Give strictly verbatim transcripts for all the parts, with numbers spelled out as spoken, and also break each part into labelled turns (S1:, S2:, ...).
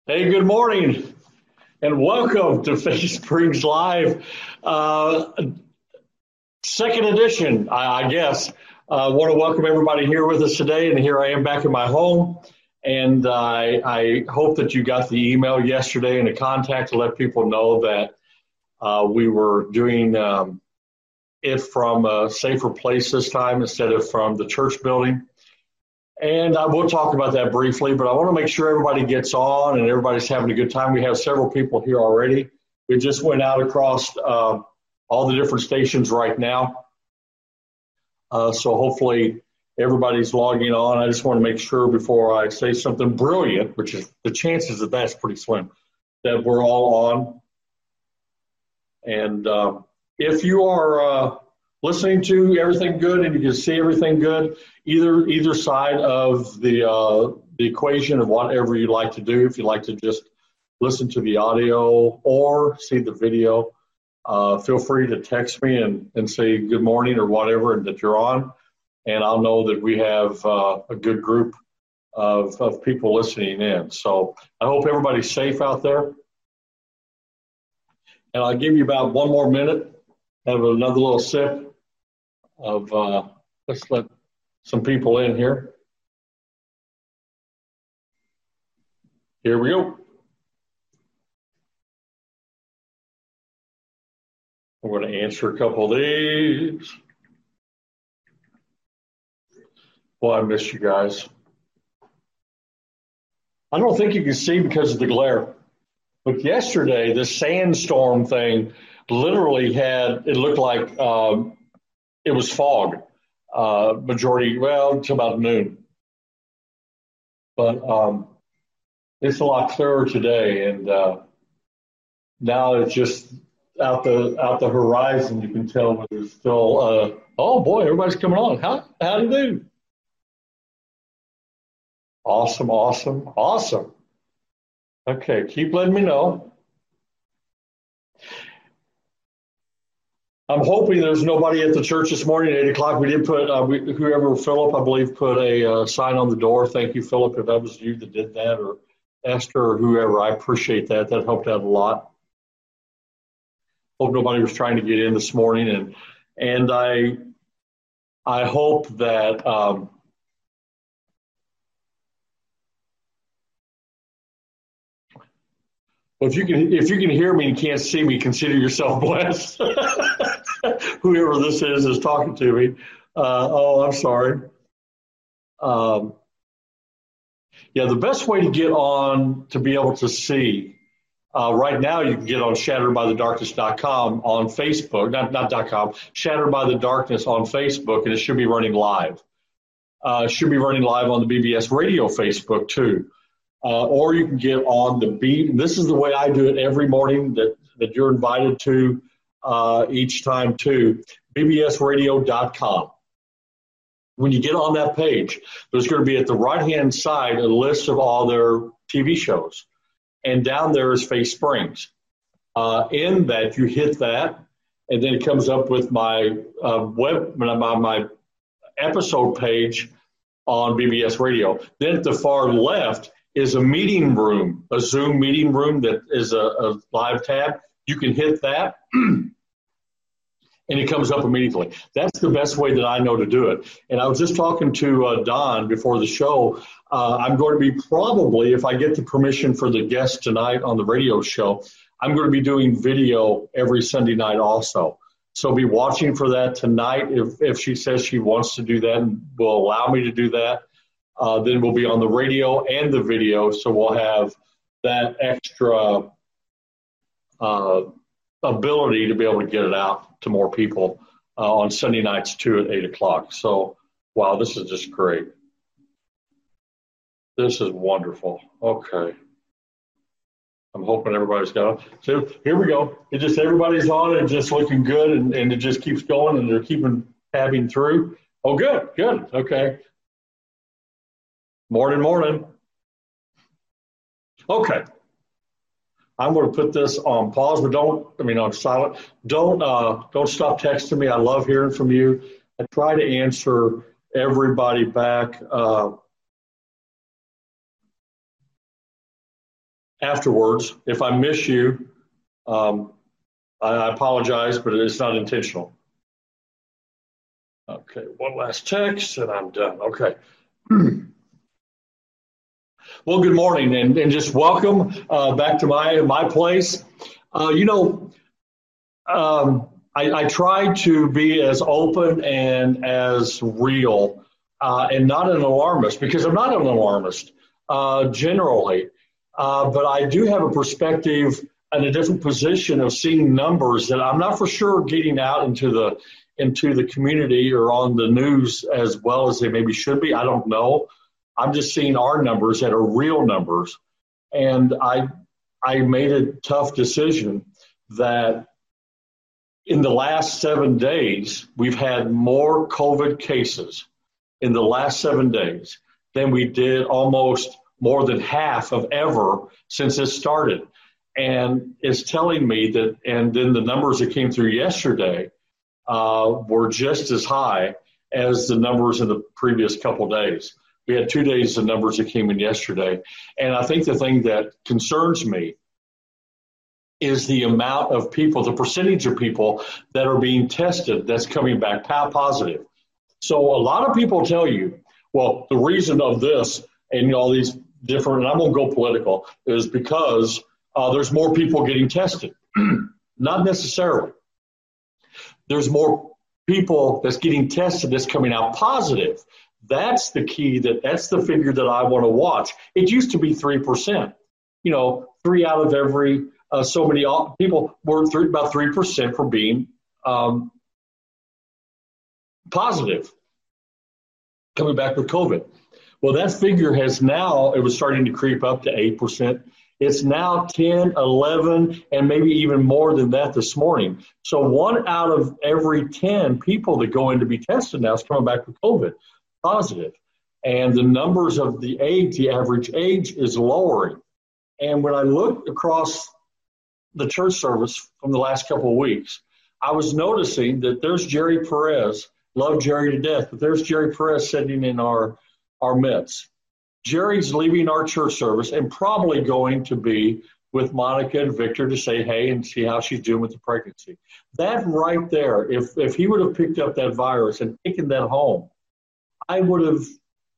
S1: Hey, good morning and welcome to Faith Springs Live, uh, second edition, I, I guess. I uh, want to welcome everybody here with us today, and here I am back in my home. And uh, I, I hope that you got the email yesterday and the contact to let people know that uh, we were doing um, it from a safer place this time instead of from the church building. And I will talk about that briefly, but I want to make sure everybody gets on and everybody's having a good time. We have several people here already. We just went out across uh, all the different stations right now. Uh, so hopefully everybody's logging on. I just want to make sure before I say something brilliant, which is the chances of that's pretty slim, that we're all on. And uh, if you are uh, listening to everything good and you can see everything good, either either side of the uh, the equation of whatever you like to do, if you like to just listen to the audio or see the video, uh, feel free to text me and, and say good morning or whatever and that you're on, and I'll know that we have uh, a good group of, of people listening in. So I hope everybody's safe out there. And I'll give you about one more minute, have another little sip of, uh, let's let some people in here. Here we go. I'm going to answer a couple of these. Boy, I miss you guys. I don't think you can see because of the glare. But yesterday, the sandstorm thing literally had, it looked like um, it was fog. Uh, majority, well, until about noon. But um, it's a lot clearer today, and uh, now it's just out the out the horizon. You can tell there's still. Uh, oh boy, everybody's coming on. How how do you do? Awesome, awesome, awesome. Okay, keep letting me know. I'm hoping there's nobody at the church this morning at eight o'clock. We did put, uh, we, whoever, Philip, I believe, put a uh, sign on the door. Thank you, Philip, if that was you that did that, or Esther or whoever. I appreciate that. That helped out a lot. Hope nobody was trying to get in this morning. And and I I hope that um, well, if you can if you can hear me and can't see me, consider yourself blessed. Whoever this is is talking to me. Uh, oh, I'm sorry. Um, yeah, the best way to get on to be able to see, uh, right now you can get on shattered by the darkness dot com on Facebook, not, not .com, Shattered by the Darkness on Facebook, and it should be running live. Uh, it should be running live on the B B S Radio Facebook too. Uh, or you can get on the beat. This is the way I do it every morning that, that you're invited to uh, each time too, B B S radio dot com. When you get on that page, there's going to be at the right-hand side a list of all their T V shows. And down there is Faith Springs. Uh, in that, you hit that, and then it comes up with my uh, web, my, my episode page on B B S Radio. Then at the far left is a meeting room, a Zoom meeting room that is a, a live tab. You can hit that, and it comes up immediately. That's the best way that I know to do it. And I was just talking to uh, Don before the show. Uh, I'm going to be probably, if I get the permission for the guest tonight on the radio show, I'm going to be doing video every Sunday night also. So be watching for that tonight. If, if she says she wants to do that and will allow me to do that, uh, then we'll be on the radio and the video. So we'll have that extra uh, ability to be able to get it out to more people uh, on Sunday nights too at eight o'clock. So, wow, this is just great. This is wonderful. Okay. I'm hoping everybody's got it. So here we go. It just, everybody's on and just looking good, and, and it just keeps going, and they're keeping tabbing through. Oh, good, good. Okay. Morning, morning. Okay. I'm going to put this on pause, but don't, I mean, on silent. Don't, uh, don't stop texting me. I love hearing from you. I try to answer everybody back. Uh, afterwards. If I miss you, um, I, I apologize, but it's not intentional. Okay, one last text and I'm done. Okay. Well, good morning and, and just welcome uh, back to my my place. Uh, you know, um, I, I try to be as open and as real uh, and not an alarmist because I'm not an alarmist uh, generally. Uh, but I do have a perspective and a different position of seeing numbers that I'm not for sure getting out into the into the community or on the news as well as they maybe should be. I don't know. I'm just seeing our numbers that are real numbers. And I I made a tough decision that in the last seven days, we've had more COVID cases in the last seven days than we did almost more than half of ever since it started. And it's telling me that, and then the numbers that came through yesterday uh, were just as high as the numbers in the previous couple days. We had two days of numbers that came in yesterday. And I think the thing that concerns me is the amount of people, the percentage of people that are being tested that's coming back positive. So a lot of people tell you, well, the reason of this and all these different, and I won't go political, is because uh, there's more people getting tested. Not necessarily. There's more people that's getting tested that's coming out positive. That's the key, that that's the figure that I want to watch. It used to be three percent. You know, three out of every uh, so many people were three, about three percent for being um, positive, coming back with COVID. Well, that figure has now, it was starting to creep up to eight percent. It's now ten, eleven, and maybe even more than that this morning. So one out of every ten people that go in to be tested now is coming back with COVID positive. And the numbers of the age, the average age is lowering. And when I look across the church service from the last couple of weeks, I was noticing that there's Jerry Perez. Love Jerry to death, but there's Jerry Perez sitting in our, our midst. Jerry's leaving our church service and probably going to be with Monica and Victor to say hey and see how she's doing with the pregnancy. That right there, if if he would have picked up that virus and taken that home, I would have,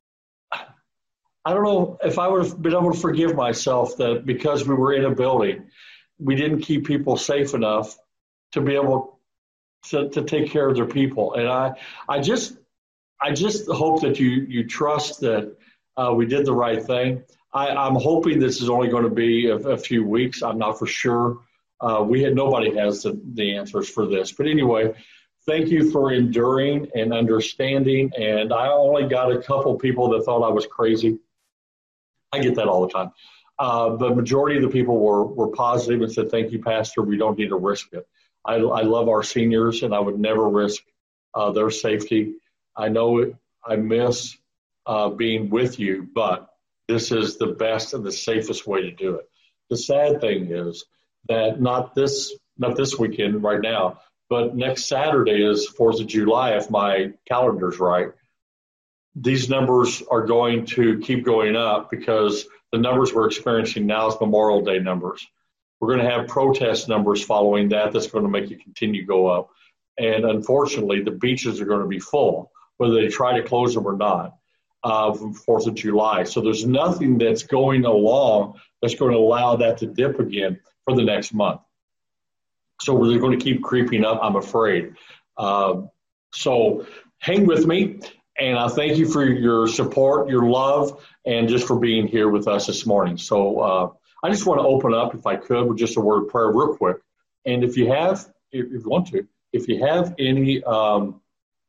S1: I don't know if I would have been able to forgive myself that because we were in a building, we didn't keep people safe enough to be able to, to take care of their people. And I, I just, I just hope that you, you trust that uh, we did the right thing. I, I'm hoping this is only going to be a, a few weeks. I'm not for sure. Uh, we had, nobody has the, the answers for this, but anyway, thank you for enduring and understanding. And I only got a couple people that thought I was crazy. I get that all the time. Uh, the majority of the people were, were positive and said, thank you, Pastor. We don't need to risk it. I, I love our seniors, and I would never risk uh, their safety. I know it, I miss uh, being with you, but this is the best and the safest way to do it. The sad thing is that not this, not this weekend right now, but next Saturday is fourth of July, if my calendar's right. These numbers are going to keep going up because the numbers we're experiencing now is Memorial Day numbers. We're going to have protest numbers following that. That's going to make it continue to go up. And unfortunately, the beaches are going to be full, whether they try to close them or not, uh, from fourth of July. So there's nothing that's going along that's going to allow that to dip again for the next month. So they're going to keep creeping up, I'm afraid. Uh, so hang with me. And I thank you for your support, your love, and just for being here with us this morning. So uh, I just want to open up, if I could, with just a word of prayer real quick. And if you have, if you want to, if you have any um,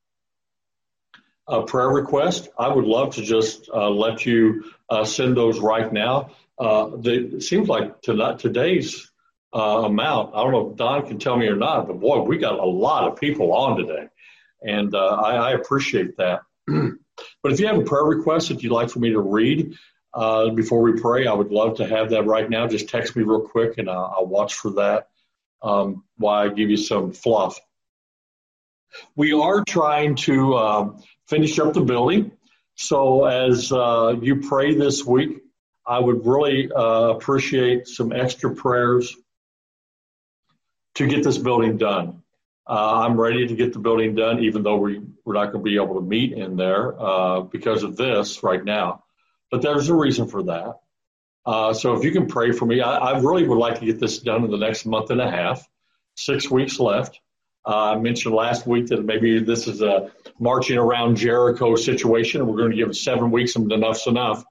S1: uh, prayer requests, I would love to just uh, let you uh, send those right now. Uh, they, it seems like tonight, today's uh, amount, I don't know if Don can tell me or not, but boy, we got a lot of people on today. And uh, I, I appreciate that. But if you have a prayer request that you'd like for me to read uh, before we pray, I would love to have that right now. Just text me real quick, and I'll, I'll watch for that um, while I give you some fluff. We are trying to uh, finish up the building. So as uh, you pray this week, I would really uh, appreciate some extra prayers to get this building done. Uh, I'm ready to get the building done, even though we, we're not going to be able to meet in there uh, because of this right now. But there's a reason for that. Uh, so if you can pray for me, I, I really would like to get this done in the next month and a half, six weeks left. Uh, I mentioned last week that maybe this is a marching around Jericho situation, and we're going to give it seven weeks and enough's enough.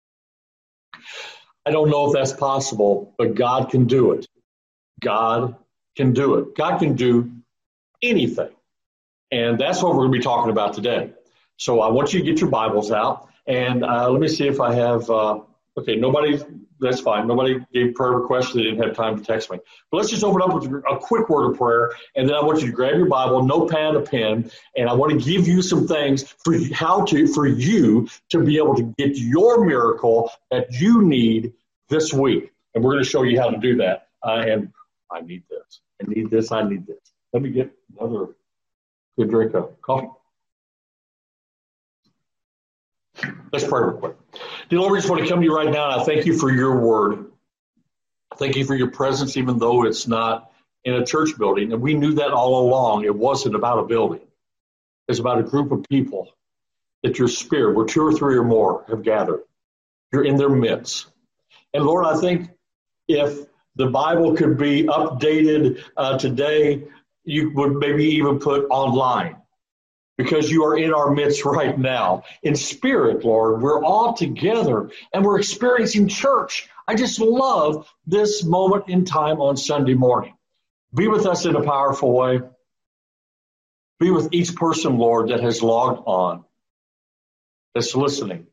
S1: I don't know if that's possible, but God can do it. God can do it. God can do anything. And that's what we're going to be talking about today. So I want you to get your Bibles out. And uh, let me see if I have, uh, okay, nobody, that's fine. Nobody gave prayer requests. They didn't have time to text me. But let's just open up with a quick word of prayer. And then I want you to grab your Bible, notepad, a pen, and I want to give you some things for how to, for you to be able to get your miracle that you need this week. And we're going to show you how to do that. Uh, and I need this. I need this. I need this. Let me get another good drink of coffee. Let's pray real quick. Dear Lord, we just want to come to you right now, and I thank you for your word. Thank you for your presence, even though it's not in a church building. And we knew that all along. It wasn't about a building. It's about a group of people that your spirit, where two or three or more have gathered. You're in their midst. And Lord, I think if the Bible could be updated uh, today, you would maybe even put online, because you are in our midst right now. In spirit, Lord, we're all together and we're experiencing church. I just love this moment in time on Sunday morning. Be with us in a powerful way. Be with each person, Lord, that has logged on, that's listening.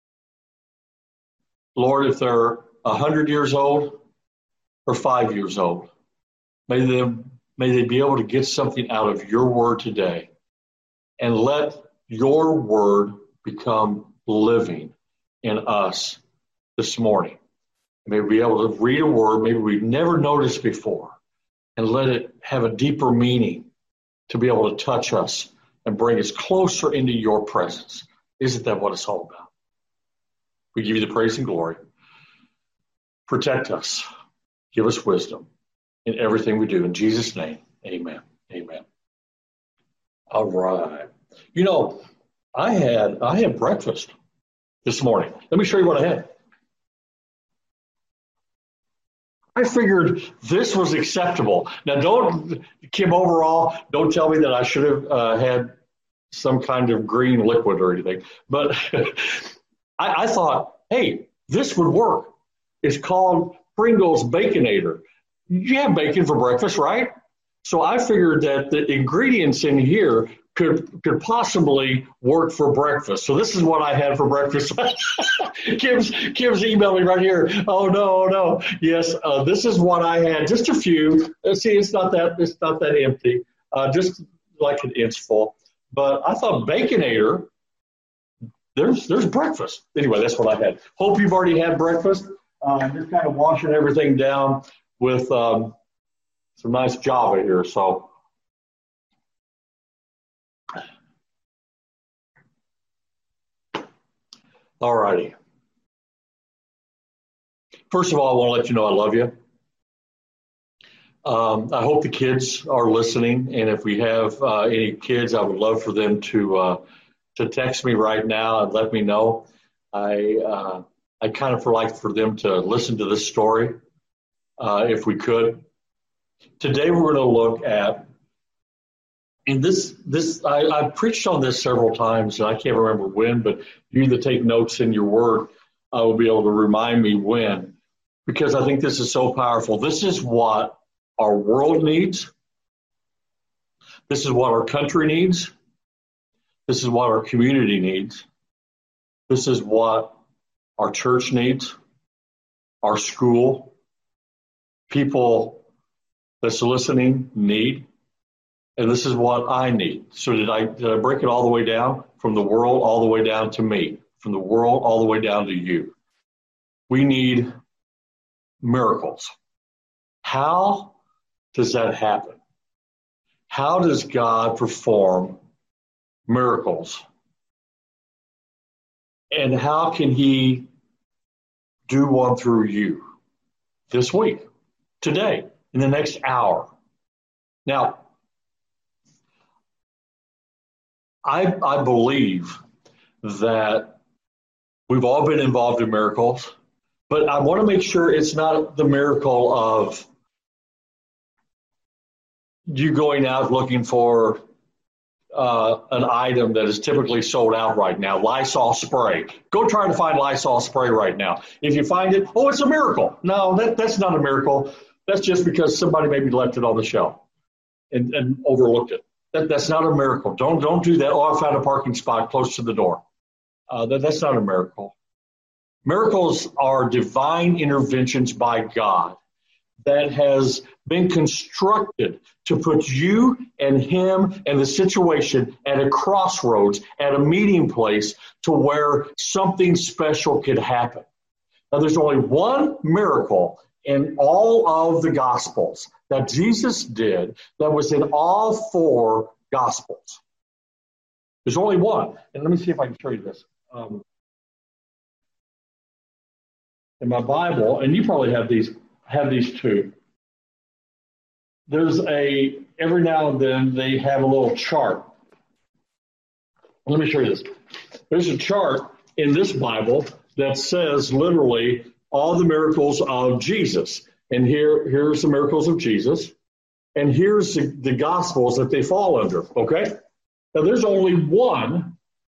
S1: Lord, if they're one hundred years old or five years old, may they, may they be able to get something out of your word today. And let your word become living in us this morning. May we be able to read a word maybe we've never noticed before, and let it have a deeper meaning to be able to touch us and bring us closer into your presence. Isn't that what it's all about? We give you the praise and glory. Protect us. Give us wisdom in everything we do. In Jesus' name, amen. Amen. All right. You know, I had I had breakfast this morning. Let me show you what I had. I figured this was acceptable. Now, don't, Kim Overall, don't tell me that I should have uh, had some kind of green liquid or anything. But I, I thought, hey, this would work. It's called Pringles Baconator. You have bacon for breakfast, right? So I figured that the ingredients in here could could possibly work for breakfast. So this is what I had for breakfast. Kim's, Kim's emailing right here. Oh, no, no. Yes, uh, this is what I had. Just a few. Let's see, it's not that it's not that empty. Uh, just like an inch full. But I thought Baconator, there's there's breakfast. Anyway, that's what I had. Hope you've already had breakfast. Uh, I'm just kind of washing everything down with um, some nice Java here. So all righty. First of all, I want to let you know I love you. Um, I hope the kids are listening, and if we have uh, any kids, I would love for them to uh, to text me right now and let me know. I uh, I kind of like for them to listen to this story, uh, if we could. Today we're going to look at, and this this I, I've preached on this several times, and I can't remember when, but you that take notes in your word uh, will be able to remind me when, because I think this is so powerful. This is what our world needs. This is what our country needs. This is what our community needs. This is what our church needs, our school, people that's listening need, and this is what I need. So did I did I break it all the way down? From the world all the way down to me, from the world all the way down to you. We need miracles. How does that happen? How does God perform miracles? And how can he do one through you this week, today, in the next hour. Now, I, I believe that we've all been involved in miracles, but I want to make sure it's not the miracle of you going out looking for uh, an item that is typically sold out right now, Lysol spray. Go try to find Lysol spray right now. If you find it, oh, it's a miracle. No, that, that's not a miracle. That's just because somebody maybe left it on the shelf and, and overlooked it. That, that's not a miracle. Don't don't do that. Oh, I found a parking spot close to the door. Uh, that, that's not a miracle. Miracles are divine interventions by God that has been constructed to put you and him and the situation at a crossroads, at a meeting place to where something special could happen. Now, there's only one miracle in all of the Gospels that Jesus did that was in all four Gospels. There's only one. And let me see if I can show you this. Um, in my Bible, and you probably have these, have these too. There's a, every now and then they have a little chart. Let me show you this. There's a chart in this Bible that says literally all the miracles of Jesus. And here, here's the miracles of Jesus. And here's the, the Gospels that they fall under, okay? Now, there's only one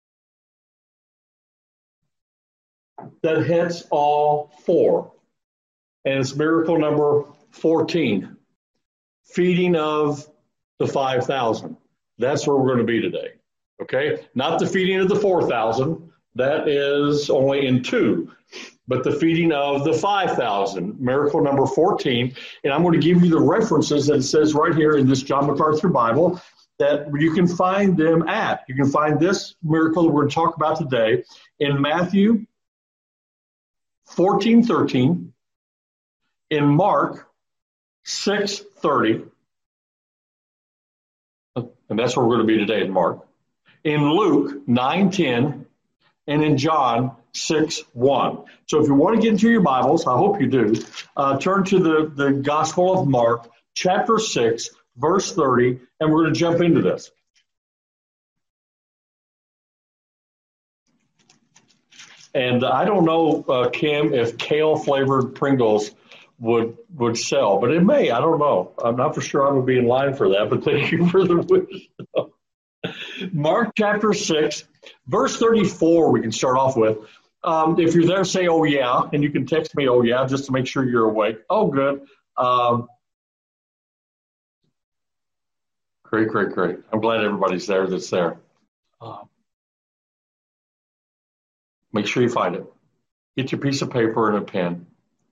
S1: that hits all four. And it's miracle number fourteen, feeding of the five thousand. That's where we're going to be today, okay? Not the feeding of the four thousand. That is only in two. But the feeding of the five thousand, miracle number fourteen. And I'm going to give you the references that it says right here in this John MacArthur Bible that you can find them at. You can find this miracle that we're going to talk about today in Matthew fourteen thirteen, in Mark six thirty, and that's where we're going to be today in Mark, in Luke nine ten, and in John six one. So if you want to get into your Bibles, I hope you do, uh, turn to the, the Gospel of Mark, chapter six, verse thirty, and we're going to jump into this. And I don't know, uh, Kim, if kale-flavored Pringles would would sell, but it may. I don't know. I'm not for sure I would be in line for that, but thank you for the wisdom. Mark chapter six, verse thirty-four, we can start off with. Um, if you're there, say, oh, yeah, and you can text me, oh, yeah, just to make sure you're awake. Oh, good. Um, great, great, great. I'm glad everybody's there that's there. Um, Make sure you find it. Get your piece of paper and a pen.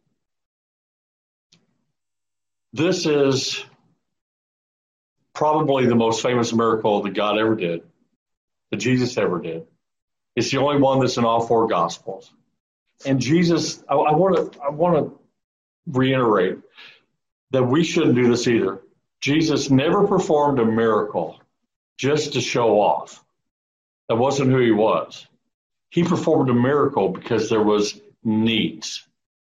S1: This is probably the most famous miracle that God ever did, that Jesus ever did. It's the only one that's in all four Gospels. And Jesus, I, I want to I want to reiterate that we shouldn't do this either. Jesus never performed a miracle just to show off. That wasn't who he was. He performed a miracle because there was needs.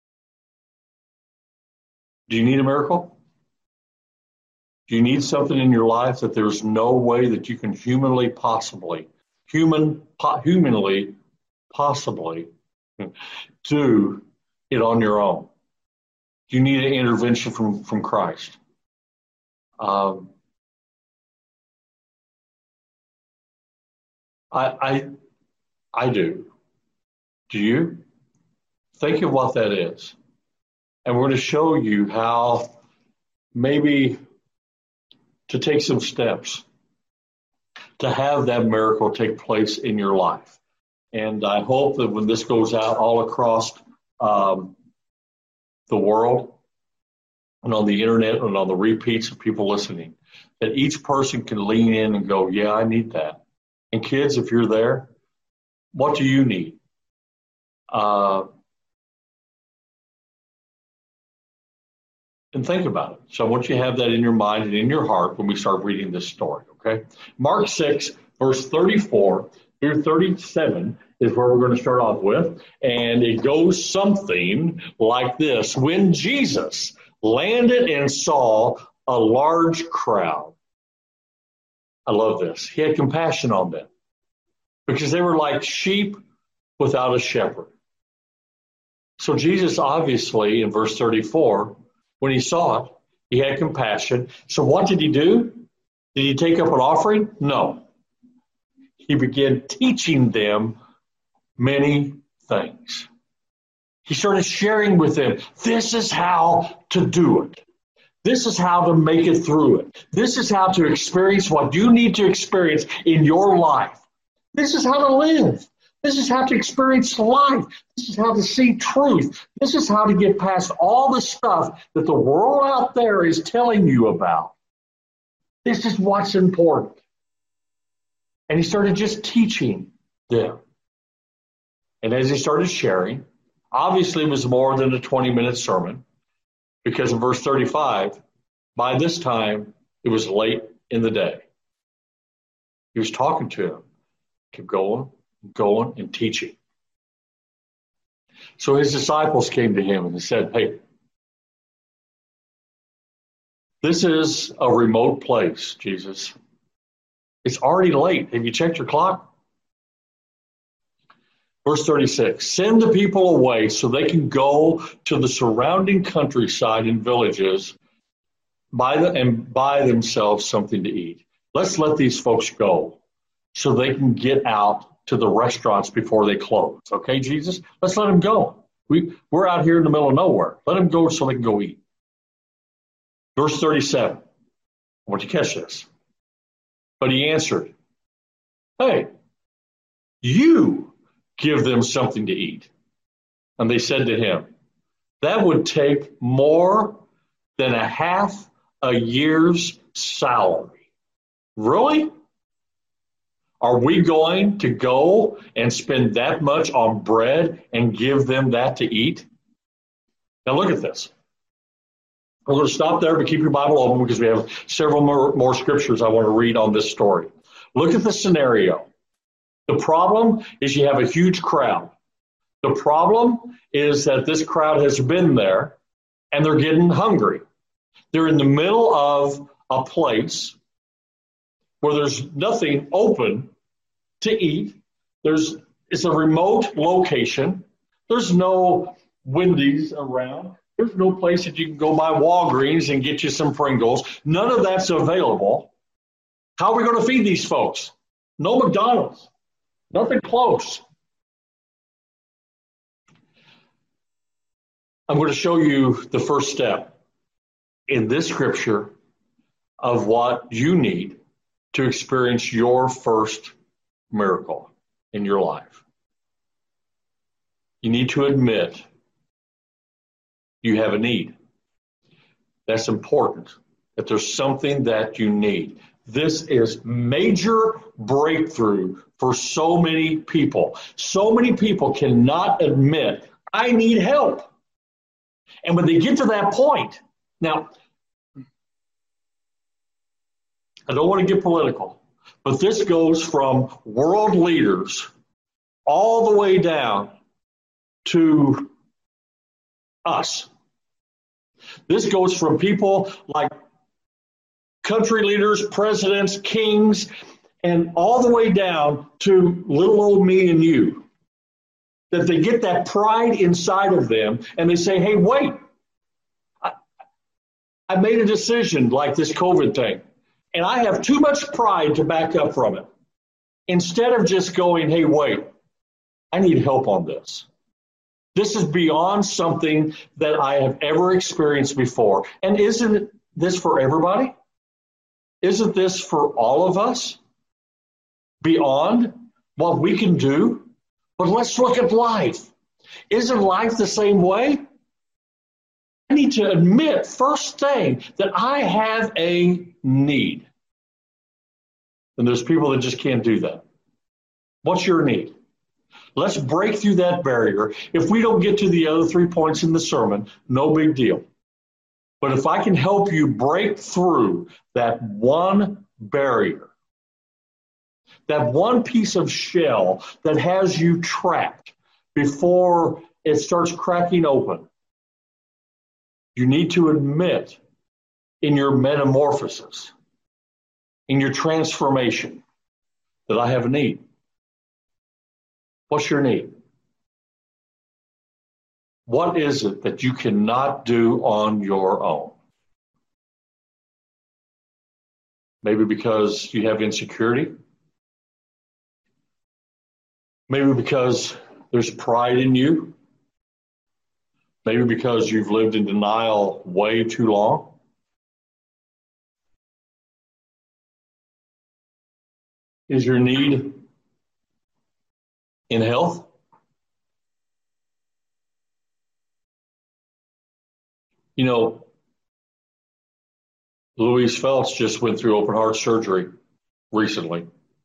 S1: Do you need a miracle? Do you need something in your life that there's no way that you can humanly possibly, human, po- humanly possibly do it on your own? Do you need an intervention from, from Christ? Um, I, I I do. Do you? Think of what that is. And we're going to show you how maybe to take some steps to have that miracle take place in your life. And I hope that when this goes out all across um, the world and on the internet and on the repeats of people listening, that each person can lean in and go, yeah, I need that. And kids, if you're there, what do you need? Uh, and think about it. So I want you to have that in your mind and in your heart when we start reading this story, okay? Mark six, verse thirty-four, Here, thirty-seven is where we're going to start off with. And it goes something like this. When Jesus landed and saw a large crowd. I love this. He had compassion on them because they were like sheep without a shepherd. So Jesus obviously, in verse thirty-four, when he saw it, he had compassion. So what did he do? Did he take up an offering? No. He began teaching them many things. He started sharing with them, this is how to do it. This is how to make it through it. This is how to experience what you need to experience in your life. This is how to live. This is how to experience life. This is how to see truth. This is how to get past all the stuff that the world out there is telling you about. This is what's important. And he started just teaching them. And as he started sharing, obviously it was more than a twenty-minute sermon, because in verse thirty-five, by this time, it was late in the day. He was talking to them, kept going, going, and teaching. So his disciples came to him and they said, hey, this is a remote place, Jesus. It's already late. Have you checked your clock? Verse thirty-six, send the people away so they can go to the surrounding countryside and villages buy the, and buy themselves something to eat. Let's let these folks go so they can get out to the restaurants before they close. Okay, Jesus? Let's let them go. We, we're out here in the middle of nowhere. Let them go so they can go eat. Verse thirty-seven. I want you to catch this. But he answered, hey, you give them something to eat. And they said to him, that would take more than a half a year's salary. Really? Are we going to go and spend that much on bread and give them that to eat? Now look at this. We're going to stop there, but keep your Bible open because we have several more, more scriptures I want to read on this story. Look at the scenario. The problem is you have a huge crowd. The problem is that this crowd has been there and they're getting hungry. They're in the middle of a place where there's nothing open to eat. There's it's a remote location. There's no Wendy's around. There's no place that you can go buy Walgreens and get you some Pringles. None of that's available. How are we going to feed these folks? No McDonald's. Nothing close. I'm going to show you the first step in this scripture of what you need to experience your first miracle in your life. You need to admit you have a need. That's important, that there's something that you need. This is major breakthrough for so many people. So many people cannot admit, I need help. And when they get to that point, now, I don't want to get political, but this goes from world leaders all the way down to us. This goes from people like country leaders, presidents, kings, and all the way down to little old me and you. That they get that pride inside of them and they say, hey, wait, I, I made a decision like this COVID thing, and I have too much pride to back up from it. Instead of just going, hey, wait, I need help on this. This is beyond something that I have ever experienced before. And isn't this for everybody? Isn't this for all of us? Beyond what we can do? But let's look at life. Isn't life the same way? I need to admit, first thing, that I have a need. And there's people that just can't do that. What's your need? Let's break through that barrier. If we don't get to the other three points in the sermon, no big deal. But if I can help you break through that one barrier, That one piece of shell that has you trapped before it starts cracking open. You need to admit in your metamorphosis, in your transformation, that I have a need. What's your need? What is it that you cannot do on your own? Maybe because you have insecurity. Maybe because there's pride in you. Maybe because you've lived in denial way too long. Is your need in health? You know, Louise Phelps just went through open heart surgery recently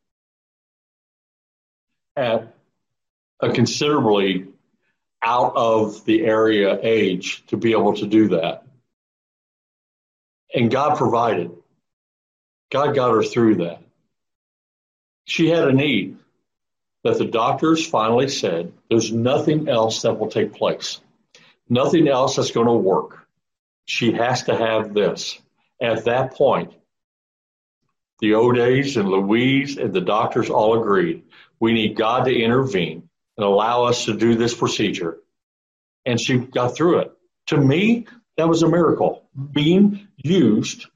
S1: at a considerably out of the area age to be able to do that. And God provided. God got her through that. She had a need that the doctors finally said, there's nothing else that will take place. Nothing else that's going to work. She has to have this. At that point, the O'Days and Louise and the doctors all agreed, we need God to intervene and allow us to do this procedure. And she got through it. To me, that was a miracle, being used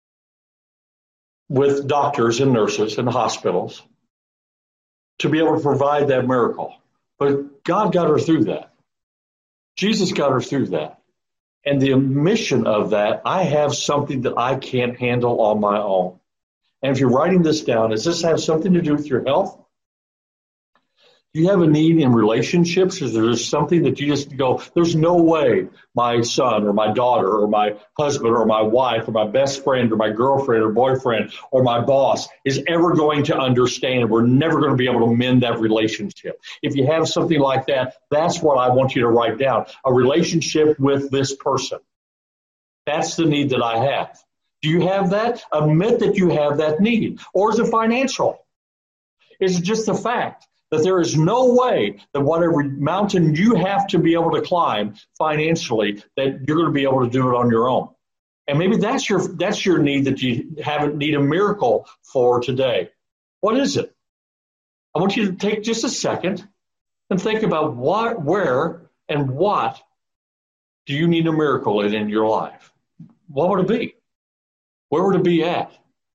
S1: with doctors and nurses and hospitals to be able to provide that miracle. But God got her through that. Jesus got her through that. And the admission of that, I have something that I can't handle on my own. And if you're writing this down, does this have something to do with your health? Do you have a need in relationships? Is there something that you just go, there's no way my son or my daughter or my husband or my wife or my best friend or my girlfriend or boyfriend or my boss is ever going to understand. We're never going to be able to mend that relationship. If you have something like that, that's what I want you to write down. A relationship with this person. That's the need that I have. Do you have that? Admit that you have that need. Or is it financial? Is it just the fact that there is no way that whatever mountain you have to be able to climb financially, that you're going to be able to do it on your own? And maybe that's your that's your need that you haven't need a miracle for today. What is it? I want you to take just a second and think about what, where, and what do you need a miracle in in your life? What would it be? Where would it be at?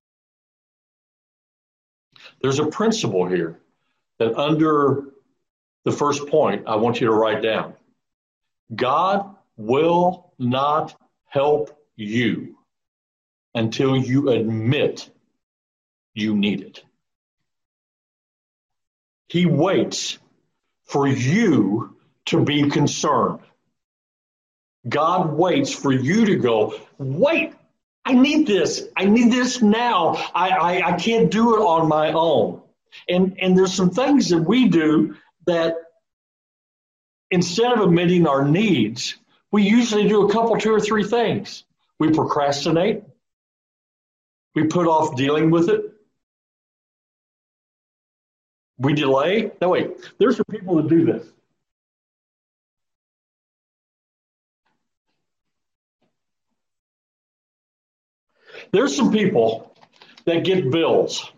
S1: There's a principle here that under the first point, I want you to write down. God will not help you until you admit you need it. He waits for you to be concerned. God waits for you to go, wait, I need this. I need this now. I, I, I can't do it on my own. And and there's some things that we do that instead of admitting our needs, we usually do a couple, two or three things. We procrastinate. We put off dealing with it. We delay. No, wait, there's some people that do this. There's some people that get bills.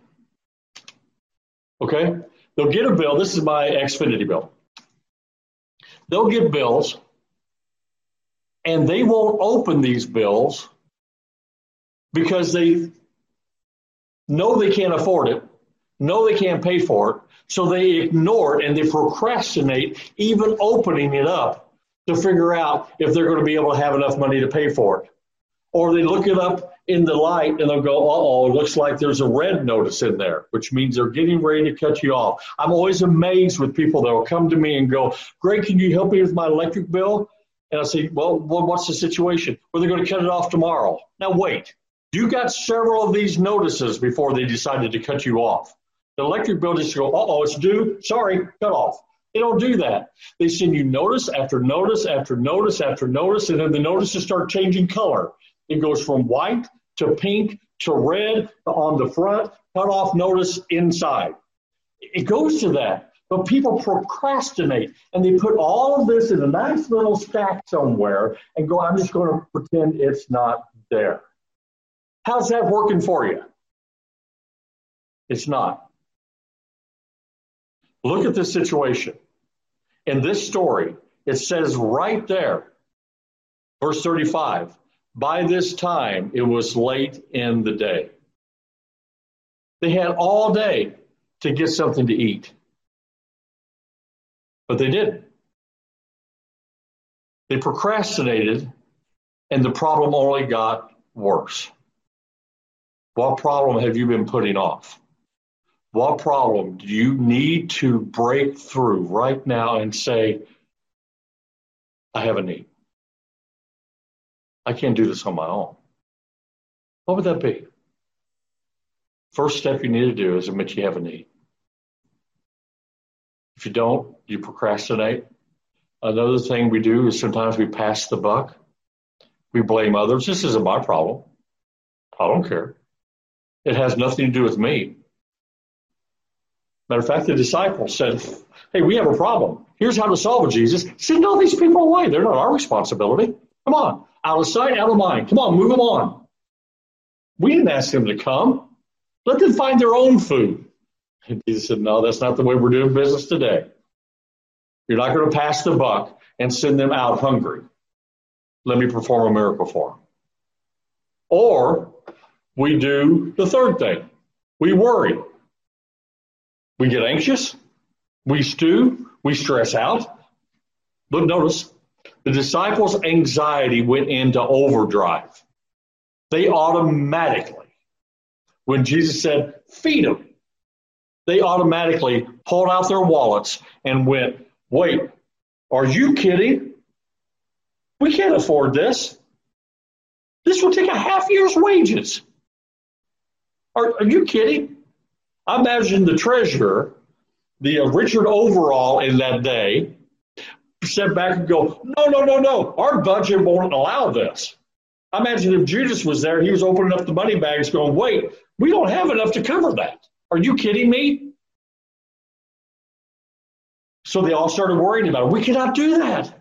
S1: Okay? They'll get a bill. This is my Xfinity bill. They'll get bills, and they won't open these bills because they know they can't afford it, know they can't pay for it, so they ignore it and they procrastinate even opening it up to figure out if they're going to be able to have enough money to pay for it. Or they look it up in the light and they'll go, uh-oh, it looks like there's a red notice in there, which means they're getting ready to cut you off. I'm always amazed with people that will come to me and go, Greg, can you help me with my electric bill? And I say, well, what's the situation? Well, they're going to cut it off tomorrow. Now, wait, you got several of these notices before they decided to cut you off. The electric bill just go, uh-oh, it's due. Sorry, cut off. They don't do that. They send you notice after notice after notice after notice, and then the notices start changing color. It goes from white to pink to red to on the front. cut off notice inside. It goes to that. But people procrastinate, and they put all of this in a nice little stack somewhere and go, I'm just going to pretend it's not there. How's that working for you? It's not. Look at this situation. In this story, it says right there, verse thirty-five, by this time it was late in the day. They had all day to get something to eat. But they didn't. They procrastinated, and the problem only got worse. What problem have you been putting off? What problem do you need to break through right now and say, I have a need. I can't do this on my own. What would that be? First step you need to do is admit you have a need. If you don't, you procrastinate. Another thing we do is sometimes we pass the buck. We blame others. This isn't my problem. I don't care. It has nothing to do with me. Matter of fact, the disciples said, hey, we have a problem. Here's how to solve it, Jesus. Send all these people away. They're not our responsibility. Come on. Out of sight, out of mind. Come on, move them on. We didn't ask them to come. Let them find their own food. And Jesus said, no, that's not the way we're doing business today. You're not going to pass the buck and send them out hungry. Let me perform a miracle for them. Or we do the third thing. We worry. We get anxious. We stew. We stress out. But notice, the disciples' anxiety went into overdrive. They automatically, when Jesus said, feed them, they automatically pulled out their wallets and went, wait, are you kidding? We can't afford this. This will take a half year's wages. Are, are you kidding? I imagine the treasurer, the uh, Richard Overall in that day, step back and go, no, no, no, no. Our budget won't allow this. I imagine if Judas was there, he was opening up the money bags going, wait, we don't have enough to cover that. Are you kidding me? So they all started worrying about it. We cannot do that.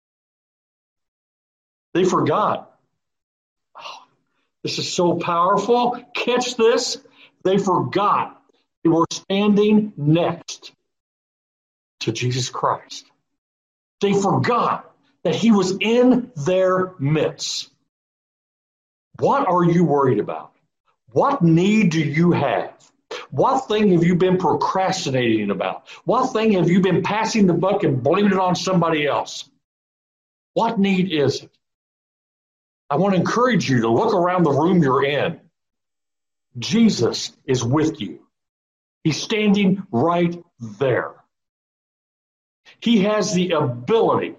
S1: They forgot. Oh, this is so powerful. Catch this. They forgot they were standing next to Jesus Christ. They forgot that he was in their midst. What are you worried about? What need do you have? What thing have you been procrastinating about? What thing have you been passing the buck and blaming it on somebody else? What need is it? I want to encourage you to look around the room you're in. Jesus is with you. He's standing right there. He has the ability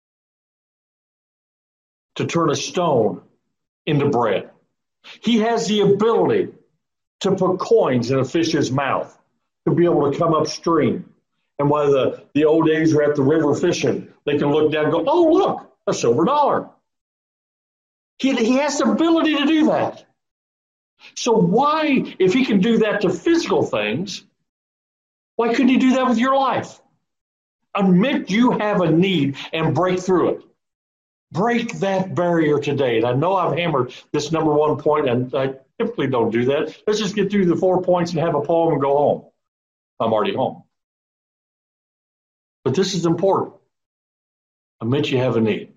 S1: to turn a stone into bread. He has the ability to put coins in a fish's mouth, to be able to come upstream. And while the, the old days were at the river fishing, they can look down and go, oh, look, a silver dollar. He, he has the ability to do that. So why, if he can do that to physical things, why couldn't he do that with your life? Admit you have a need and break through it. Break that barrier today. And I know I've hammered this number one point, and I typically don't do that. Let's just get through the four points and have a poem and go home. I'm already home. But this is important. Admit you have a need.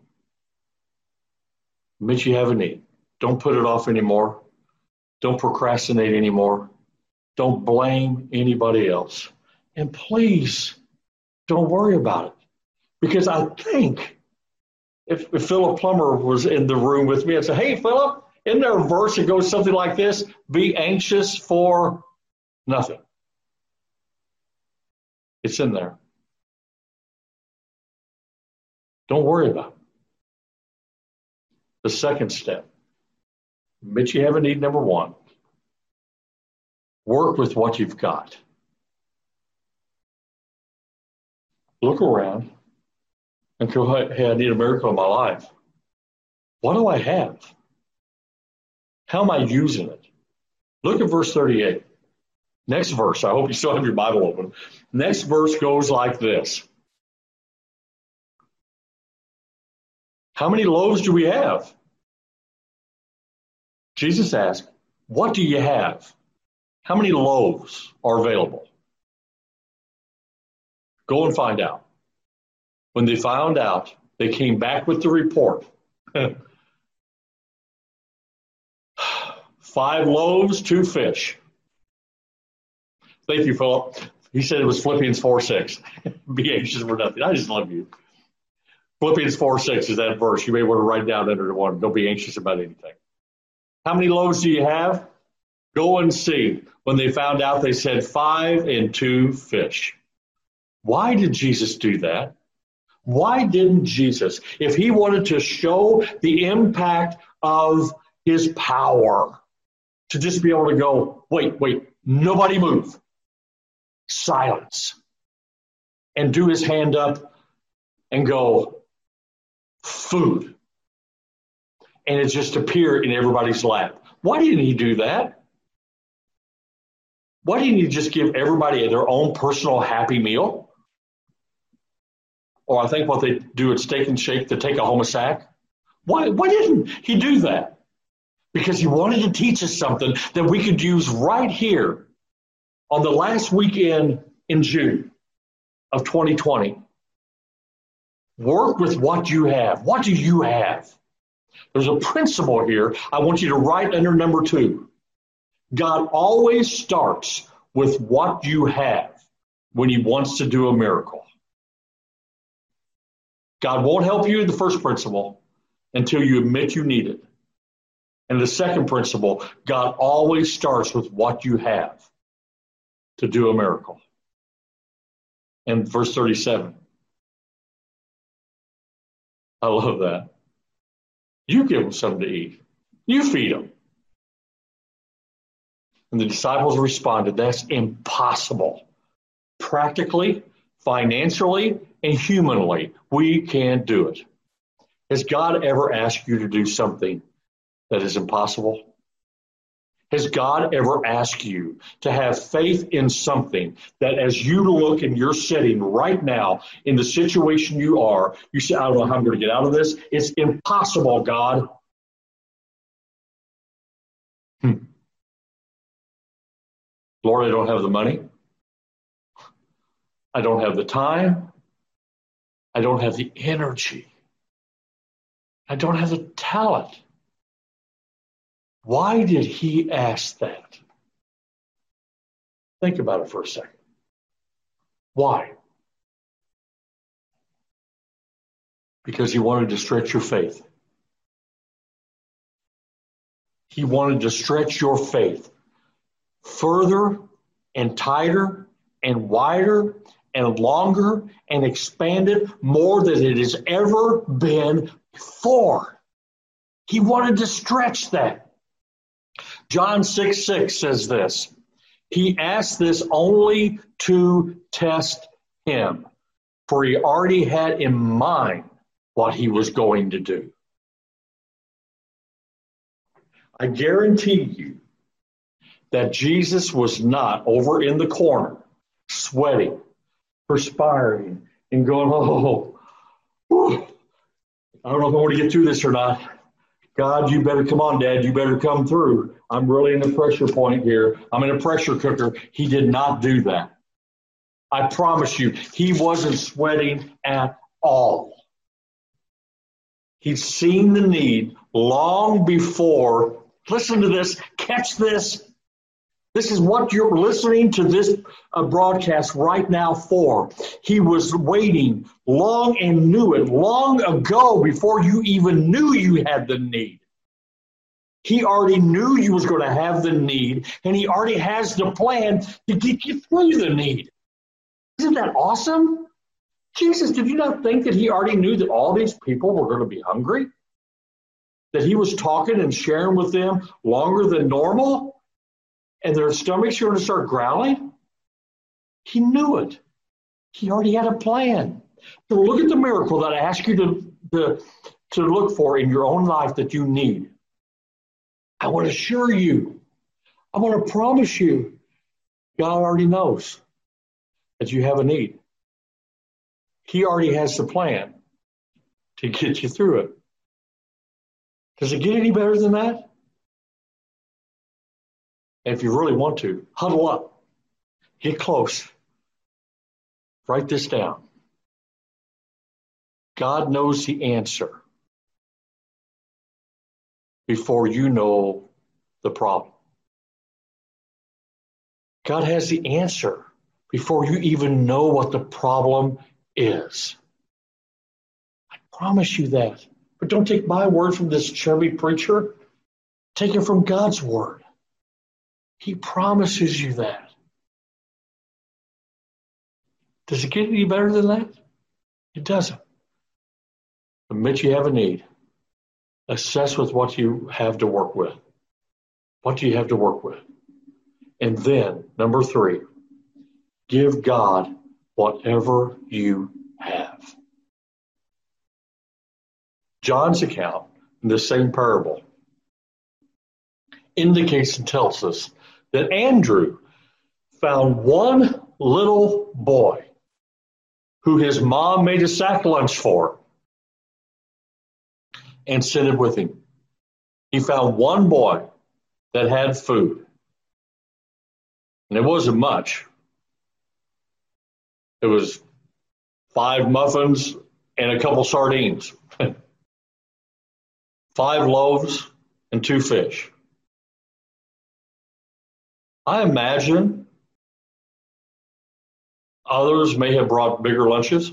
S1: Admit you have a need. Don't put it off anymore. Don't procrastinate anymore. Don't blame anybody else. And please, don't worry about it. Because I think if, if Philip Plummer was in the room with me, I'd say, hey, Philip, isn't there a verse that goes something like this? Be anxious for nothing. It's in there. Don't worry about it. The second step, admit you have a need, number one. Work with what you've got. Look around and go, hey, I need a miracle in my life. What do I have? How am I using it? Look at verse thirty-eight. Next verse, I hope you still have your Bible open. Next verse goes like this. How many loaves do we have? Jesus asked, what do you have? How many loaves are available? Go and find out. When they found out, they came back with the report. Five loaves, two fish. Thank you, Philip. He said it was Philippians four six. Be anxious for nothing. I just love you. Philippians four six is that verse. You may want to write down under the one. Don't be anxious about anything. How many loaves do you have? Go and see. When they found out, they said five and two fish. Why did Jesus do that? Why didn't Jesus, if he wanted to show the impact of his power, to just be able to go, wait, wait, nobody move. Silence. And do his hand up and go, food. And it just appeared in everybody's lap. Why didn't he do that? Why didn't he just give everybody their own personal happy meal? Or I think what they do at Steak and Shake, to take a home a sack. Why, why didn't he do that? Because he wanted to teach us something that we could use right here on the last weekend in June of twenty twenty. Work with what you have. What do you have? There's a principle here I want you to write under number two. God always starts with what you have when he wants to do a miracle. God won't help you in the first principle until you admit you need it. And the second principle, God always starts with what you have to do a miracle. And verse thirty-seven. I love that. You give them something to eat. You feed them. And the disciples responded, that's impossible. Practically, financially, and humanly, we can't do it. Has God ever asked you to do something that is impossible? Has God ever asked you to have faith in something that as you look and you're sitting right now in the situation you are, you say, I don't know how I'm going to get out of this. It's impossible, God. Hmm. Lord, I don't have the money. I don't have the time. I don't have the energy. I don't have the talent. Why did he ask that? Think about it for a second. Why? Because he wanted to stretch your faith. He wanted to stretch your faith further and tighter and wider and longer and expanded more than it has ever been before. He wanted to stretch that. John six six says this. He asked this only to test him, for he already had in mind what he was going to do. I guarantee you that Jesus was not over in the corner, sweating, perspiring, and going, oh, whew, I don't know if I want to get through this or not. God, you better come on, Dad. You better come through. I'm really in a pressure point here. I'm in a pressure cooker. He did not do that. I promise you, he wasn't sweating at all. He'd seen the need long before. Listen to this. Catch this. This is what you're listening to this uh, broadcast right now for. He was waiting long and knew it long ago before you even knew you had the need. He already knew you was going to have the need, and he already has the plan to get you through the need. Isn't that awesome? Jesus, did you not think that he already knew that all these people were going to be hungry? That he was talking and sharing with them longer than normal? And their stomachs are going to start growling? He knew it. He already had a plan. So look at the miracle that I ask you to, to, to look for in your own life that you need. I want to assure you, I want to promise you, God already knows that you have a need. He already has the plan to get you through it. Does it get any better than that? And if you really want to, huddle up. Get close. Write this down. God knows the answer before you know the problem. God has the answer before you even know what the problem is. I promise you that. But don't take my word from this chubby preacher. Take it from God's word. He promises you that. Does it get any better than that? It doesn't. Admit you have a need. Assess with what you have to work with. What do you have to work with? And then, number three, give God whatever you have. John's account in the same parable indicates and tells us that Andrew found one little boy who his mom made a sack lunch for and sent it with him. He found one boy that had food. And it wasn't much. It was five muffins and a couple sardines. Five loaves and two fish. I imagine others may have brought bigger lunches.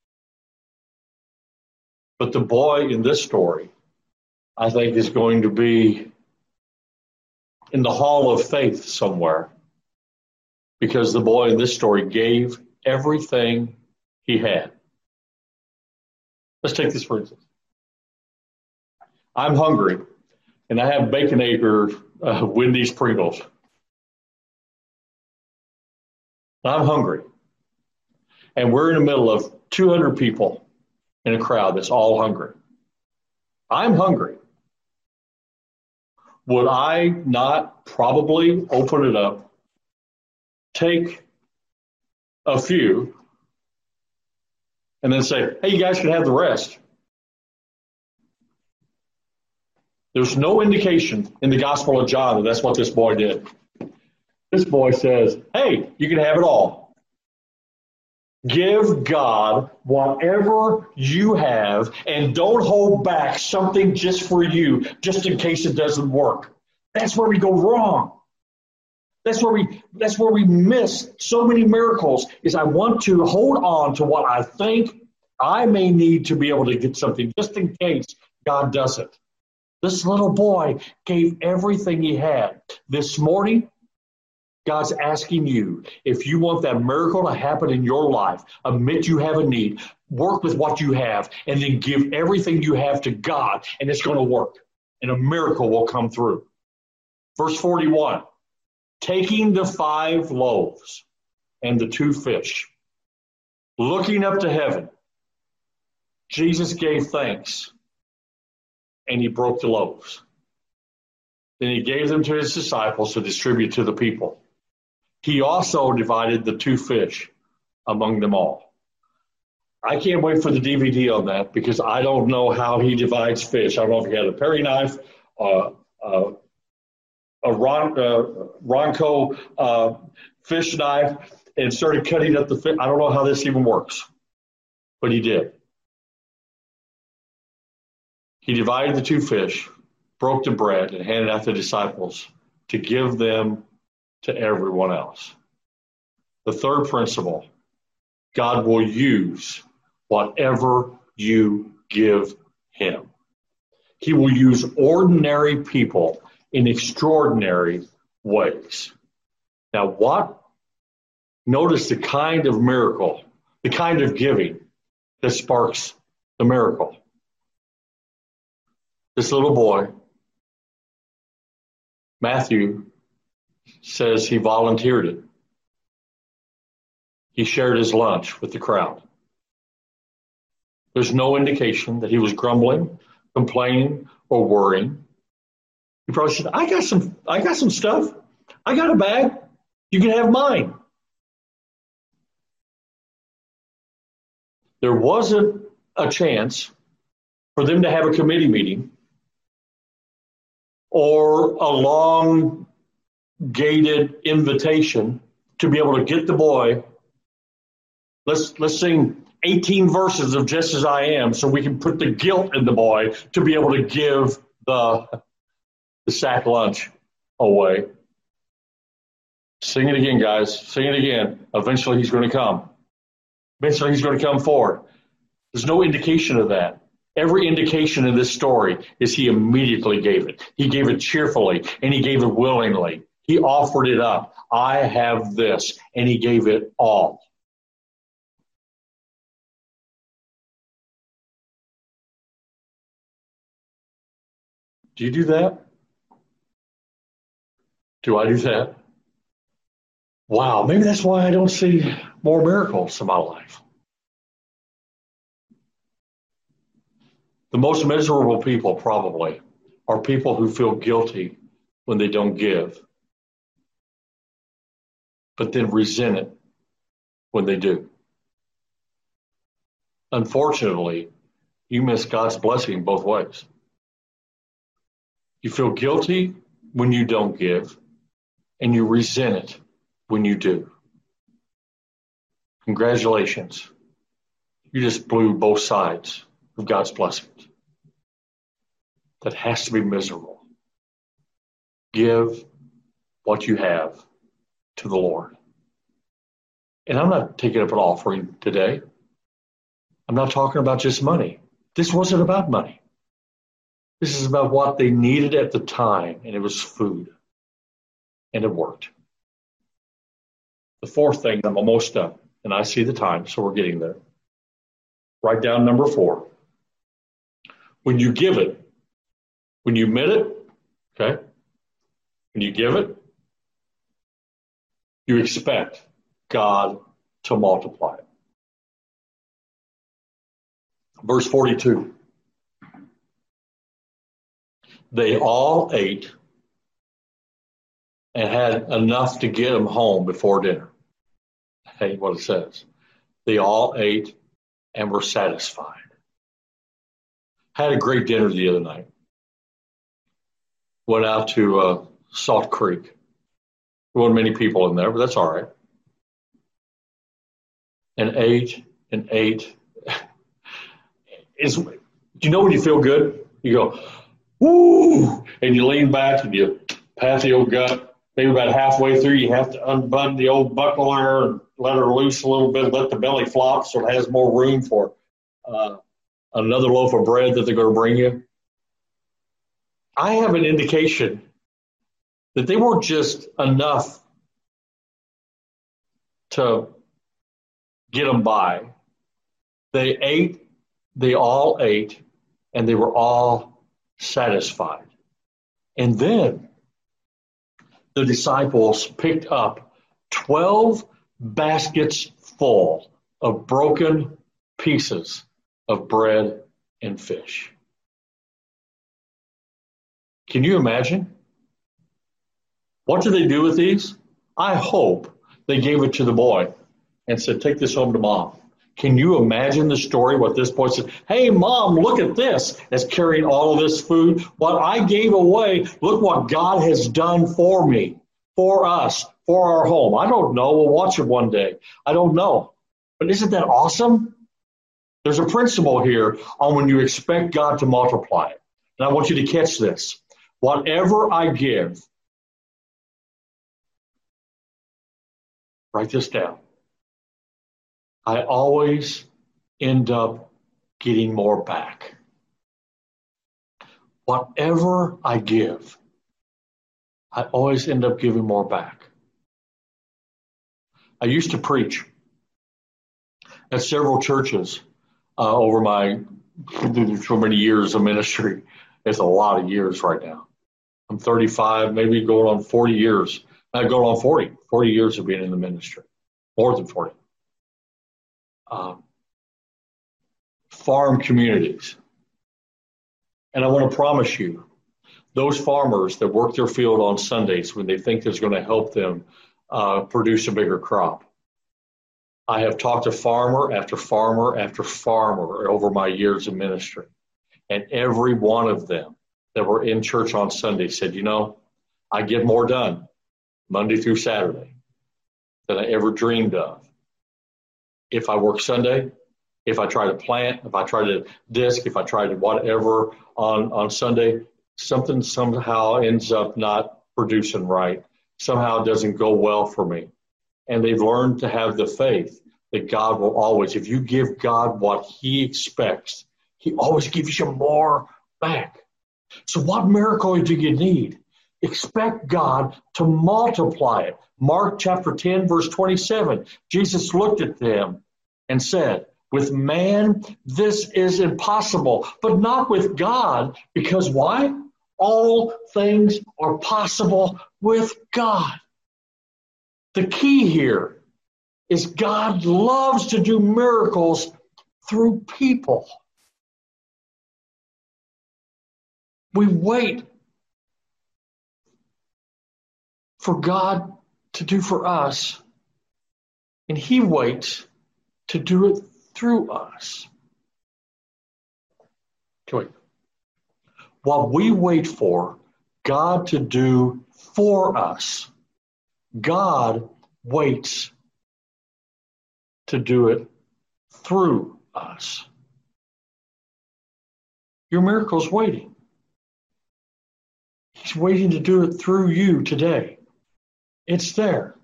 S1: But the boy in this story, I think, is going to be in the hall of faith somewhere, because the boy in this story gave everything he had. Let's take this for instance. I'm hungry, and I have Baconator uh, Wendy's Pringles. I'm hungry, and we're in the middle of two hundred people in a crowd that's all hungry. I'm hungry. Would I not probably open it up, take a few, and then say, hey, you guys can have the rest? There's no indication in the Gospel of John that that's what this boy did. This boy says, hey, you can have it all. Give God whatever you have, and don't hold back something just for you, just in case it doesn't work. That's where we go wrong. That's where we that's where we miss so many miracles, is I want to hold on to what I think I may need to be able to get something, just in case God doesn't. This little boy gave everything he had. This morning, God's asking you, if you want that miracle to happen in your life, admit you have a need, work with what you have, and then give everything you have to God, and it's going to work, and a miracle will come through. Verse forty-one, taking the five loaves and the two fish, looking up to heaven, Jesus gave thanks, and he broke the loaves. Then he gave them to his disciples to distribute to the people. He also divided the two fish among them all. I can't wait for the D V D on that, because I don't know how he divides fish. I don't know if he had a Perry knife, uh, uh, a Ron, uh, Ronco uh, fish knife, and started cutting up the fish. I don't know how this even works, but he did. He divided the two fish, broke the bread, and handed out to the disciples to give them to everyone else. The third principle, God will use whatever you give him. He will use ordinary people in extraordinary ways. Now what? Notice the kind of miracle, the kind of giving that sparks the miracle. This little boy, Matthew, says he volunteered it. He shared his lunch with the crowd. There's no indication that he was grumbling, complaining, or worrying. He probably said, I got some, I got some stuff. I got a bag. You can have mine. There wasn't a chance for them to have a committee meeting or a long gated invitation to be able to get the boy. Let's let's sing eighteen verses of Just As I Am so we can put the guilt in the boy to be able to give the, the sack lunch away. Sing it again, guys. Sing it again. Eventually he's going to come. Eventually he's going to come forward. There's no indication of that. Every indication in this story is he immediately gave it. He gave it cheerfully, and he gave it willingly. He offered it up. I have this, and he gave it all. Do you do that? Do I do that? Wow, maybe that's why I don't see more miracles in my life. The most miserable people probably are people who feel guilty when they don't give, but then resent it when they do. Unfortunately, you miss God's blessing both ways. You feel guilty when you don't give, and you resent it when you do. Congratulations. You just blew both sides of God's blessings. That has to be miserable. Give what you have to the Lord. And I'm not taking up an offering today. I'm not talking about just money. This wasn't about money. This is about what they needed at the time, and it was food. And it worked. The fourth thing, I'm almost done, and I see the time, so we're getting there. Write down number four. When you give it, when you admit it, okay, when you give it, you expect God to multiply it. Verse forty-two. They all ate and had enough to get them home before dinner. Hey, what it says. They all ate and were satisfied. Had a great dinner the other night. Went out to uh, Salt Creek. There weren't many people in there, but that's all right. And ate and ate. It's, do you know when you feel good? You go, woo, and you lean back and you pat the old gut. Maybe about halfway through, you have to unbutton the old buckler and let her loose a little bit, let the belly flop so it has more room for uh, another loaf of bread that they're going to bring you. I have an indication that they weren't just enough to get them by. They ate, they all ate, and they were all satisfied. And then the disciples picked up twelve baskets full of broken pieces of bread and fish. Can you imagine? What did they do with these? I hope they gave it to the boy and said, take this home to mom. Can you imagine the story, what this boy said? Hey, mom, look at this. That's carrying all of this food. What I gave away, look what God has done for me, for us, for our home. I don't know. We'll watch it one day. I don't know. But isn't that awesome? There's a principle here on when you expect God to multiply it. And I want you to catch this. Whatever I give, write this down. I always end up getting more back. Whatever I give, I always end up giving more back. I used to preach at several churches uh, over my so many years of ministry. It's a lot of years right now. I'm thirty-five, maybe going on forty years. I go on forty, forty years of being in the ministry, more than forty. Um, farm communities. And I want to promise you, those farmers that work their field on Sundays when they think it's going to help them uh, produce a bigger crop. I have talked to farmer after farmer after farmer over my years of ministry, and every one of them that were in church on Sunday said, you know, I get more done Monday through Saturday than I ever dreamed of. If I work Sunday, if I try to plant, if I try to disc, if I try to whatever on, on Sunday, something somehow ends up not producing right. Somehow it doesn't go well for me. And they've learned to have the faith that God will always, if you give God what he expects, he always gives you more back. So what miracle do you need? Expect God to multiply it. Mark chapter ten, verse twenty-seven, Jesus looked at them and said, with man, this is impossible, but not with God. Because why? All things are possible with God. The key here is God loves to do miracles through people. We wait for God to do for us, and he waits to do it through us. Okay. While we wait for God to do for us, God waits to do it through us. Your miracle's waiting. He's waiting to do it through you today. It's there.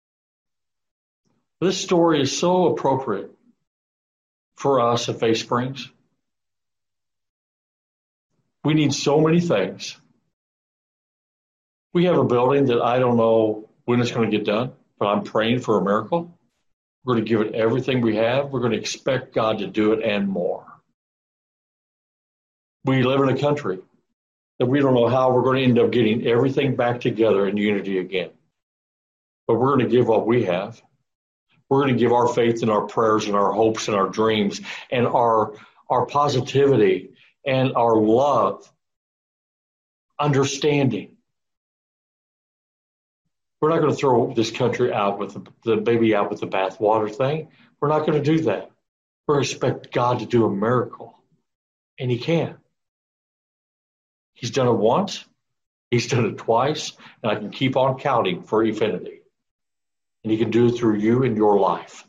S1: This story is so appropriate for us at Faith Springs. We need so many things. We have a building that I don't know when it's going to get done, but I'm praying for a miracle. We're going to give it everything we have. We're going to expect God to do it and more. We live in a country that we don't know how we're going to end up getting everything back together in unity again. But we're going to give what we have. We're going to give our faith and our prayers and our hopes and our dreams and our, our positivity and our love, understanding. We're not going to throw this country out with the, the baby out with the bathwater thing. We're not going to do that. We're going to expect God to do a miracle. And he can. He's done it once. He's done it twice. And I can keep on counting for infinity. And he can do it through you and your life.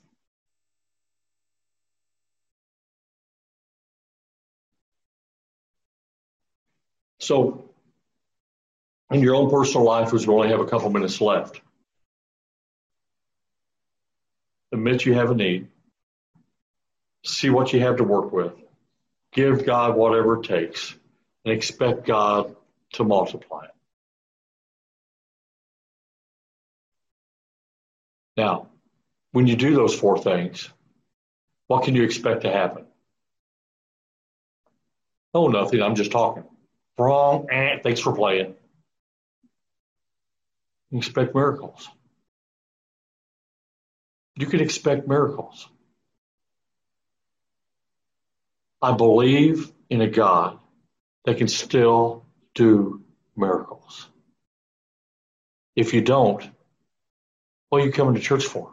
S1: So, in your own personal life, as we only have a couple minutes left, admit you have a need. See what you have to work with. Give God whatever it takes. And expect God to multiply it. Now, when you do those four things, what can you expect to happen? Oh, nothing. I'm just talking. Wrong. Eh, thanks for playing. You expect miracles. You can expect miracles. I believe in a God that can still do miracles. If you don't, what are you coming to church for?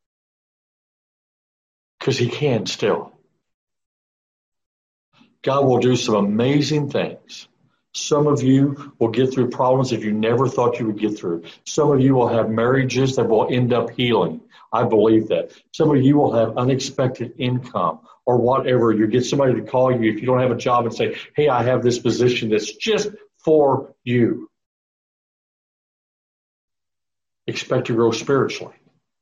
S1: Because he can still. God will do some amazing things. Some of you will get through problems that you never thought you would get through. Some of you will have marriages that will end up healing. I believe that. Some of you will have unexpected income or whatever. You get somebody to call you if you don't have a job and say, hey, I have this position that's just for you. Expect to grow spiritually.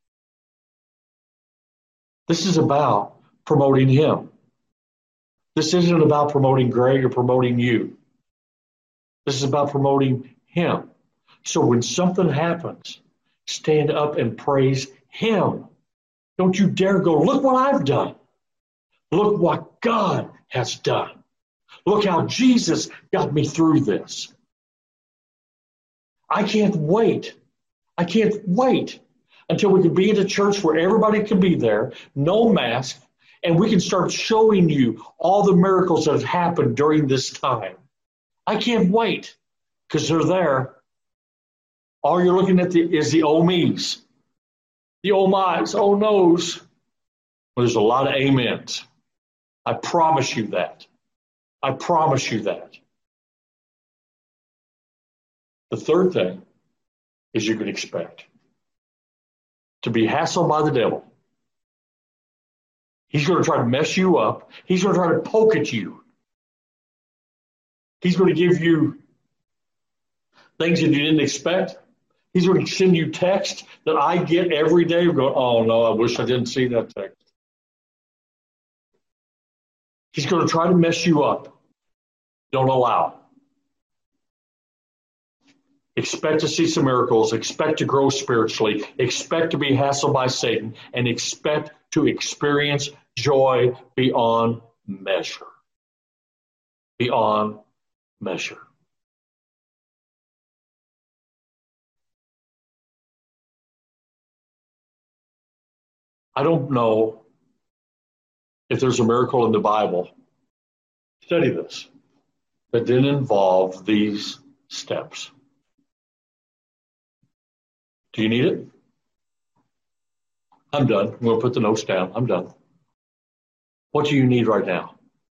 S1: This is about promoting him. This isn't about promoting Greg or promoting you. This is about promoting him. So when something happens, stand up and praise him. Don't you dare go, look what I've done. Look what God has done. Look how Jesus got me through this. I can't wait. I can't wait until we can be in a church where everybody can be there, no mask, and we can start showing you all the miracles that have happened during this time. I can't wait because they're there. All you're looking at the, is the oh me's, the oh my's, oh no's. Well, there's a lot of amens. I promise you that. I promise you that. The third thing is you can expect to be hassled by the devil. He's going to try to mess you up. He's going to try to poke at you. He's going to give you things that you didn't expect. He's going to send you texts that I get every day going, oh, no, I wish I didn't see that text. He's going to try to mess you up. Don't allow it. Expect to see some miracles. Expect to grow spiritually. Expect to be hassled by Satan. And expect to experience joy beyond measure. Beyond measure. I don't know if there's a miracle in the Bible, study this, that didn't involve these steps. Do you need it? I'm done. I'm going to put the notes down. I'm done. What do you need right now?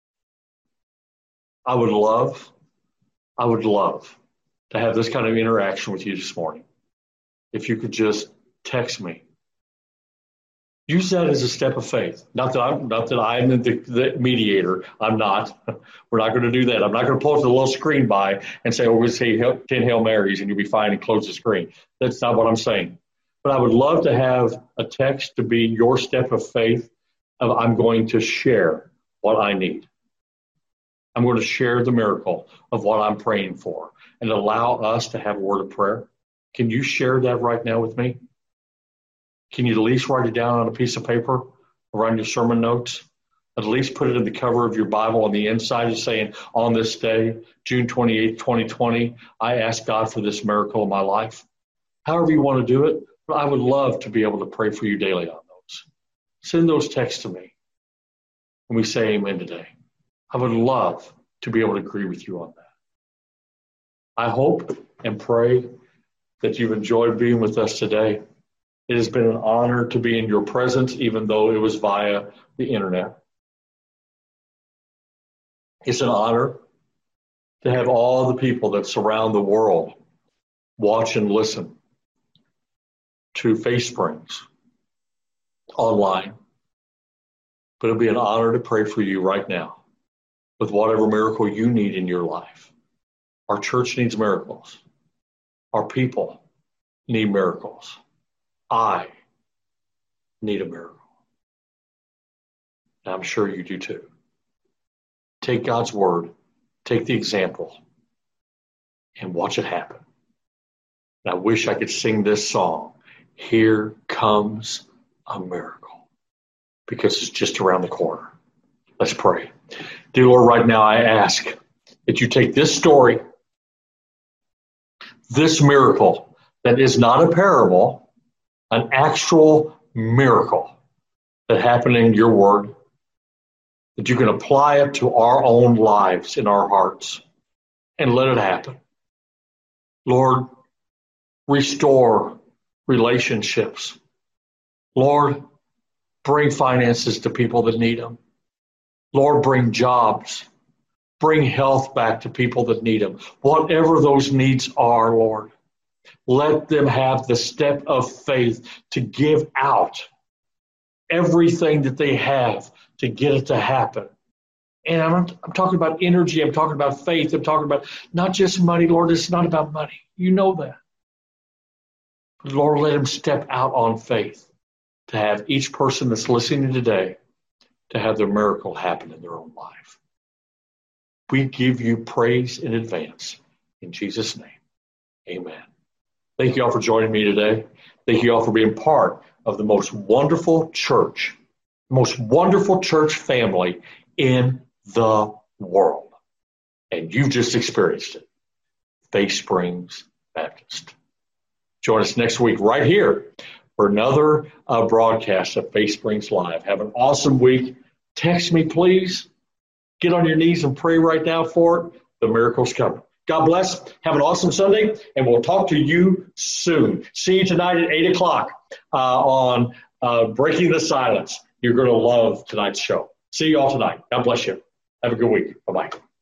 S1: I would love, I would love to have this kind of interaction with you this morning. If you could just text me. Use that as a step of faith. Not that I'm not that I'm the, the mediator. I'm not. We're not going to do that. I'm not going to post a little screen by and say, "Oh, we'll say ten Hail Marys and you'll be fine," and close the screen. That's not what I'm saying. But I would love to have a text to be your step of faith. Of I'm going to share what I need. I'm going to share the miracle of what I'm praying for, and allow us to have a word of prayer. Can you share that right now with me? Can you at least write it down on a piece of paper or on your sermon notes? At least put it in the cover of your Bible on the inside of saying, on this day, June twenty-eighth, twenty twenty, I ask God for this miracle in my life. However you want to do it, but I would love to be able to pray for you daily on those. Send those texts to me. And we say amen today. I would love to be able to agree with you on that. I hope and pray that you've enjoyed being with us today. It has been an honor to be in your presence, even though it was via the internet. It's an honor to have all the people that surround the world watch and listen to Faith Springs online. But it'll be an honor to pray for you right now with whatever miracle you need in your life. Our church needs miracles. Our people need miracles. I need a miracle. And I'm sure you do too. Take God's word, take the example, and watch it happen. And I wish I could sing this song, Here Comes a Miracle, because it's just around the corner. Let's pray. Dear Lord, right now I ask that you take this story, this miracle that is not a parable, an actual miracle that happened in your word, that you can apply it to our own lives in our hearts and let it happen. Lord, restore relationships. Lord, bring finances to people that need them. Lord, bring jobs. Bring health back to people that need them. Whatever those needs are, Lord, let them have the step of faith to give out everything that they have to get it to happen. And I'm, I'm talking about energy. I'm talking about faith. I'm talking about not just money, Lord. It's not about money. You know that. But Lord, let them step out on faith to have each person that's listening today to have their miracle happen in their own life. We give you praise in advance. In Jesus' name, amen. Thank you all for joining me today. Thank you all for being part of the most wonderful church, most wonderful church family in the world. And you've just experienced it. Faith Springs Baptist. Join us next week right here for another uh, broadcast of Faith Springs Live. Have an awesome week. Text me, please. Get on your knees and pray right now for it. The miracle's coming. God bless. Have an awesome Sunday, and we'll talk to you soon. See you tonight at eight o'clock uh, on uh, Breaking the Silence. You're going to love tonight's show. See you all tonight. God bless you. Have a good week. Bye-bye.